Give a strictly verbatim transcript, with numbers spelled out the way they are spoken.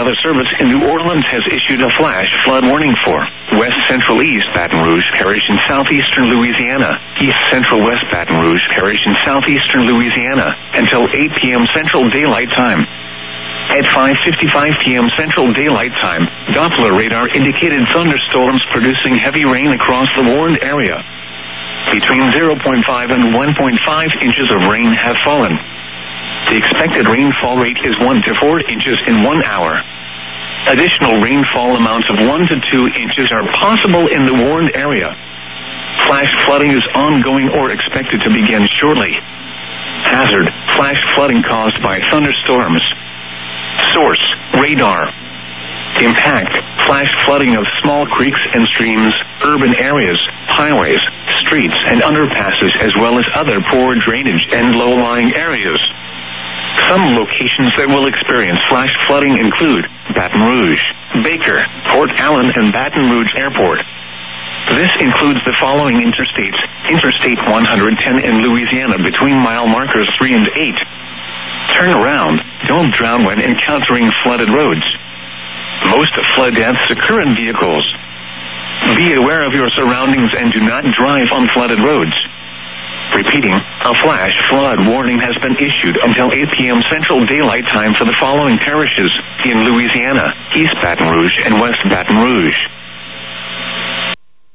Weather Service in New Orleans has issued a flash flood warning for West Central East Baton Rouge Parish in southeastern Louisiana, East Central West Baton Rouge Parish in southeastern Louisiana, until eight p.m. Central Daylight Time. At five fifty-five p.m. Central Daylight Time, Doppler radar indicated thunderstorms producing heavy rain across the warned area. Between zero point five and one point five inches of rain have fallen. The expected rainfall rate is one to four inches in one hour. Additional rainfall amounts of one to two inches are possible in the warned area. Flash flooding is ongoing or expected to begin shortly. Hazard: flash flooding caused by thunderstorms. Source: radar. Impact: flash flooding of small creeks and streams, urban areas, highways, streets, and underpasses, as well as other poor drainage and low-lying areas. Some locations that will experience flash flooding include Baton Rouge, Baker, Port Allen, and Baton Rouge Airport. This includes the following interstates: Interstate one hundred ten in Louisiana between mile markers three and eight. Turn around. Don't drown when encountering flooded roads. Most flood deaths occur in vehicles. Be aware of your surroundings and do not drive on flooded roads. Repeating, a flash flood warning has been issued until eight p.m. Central Daylight Time for the following parishes in Louisiana: East Baton Rouge and West Baton Rouge.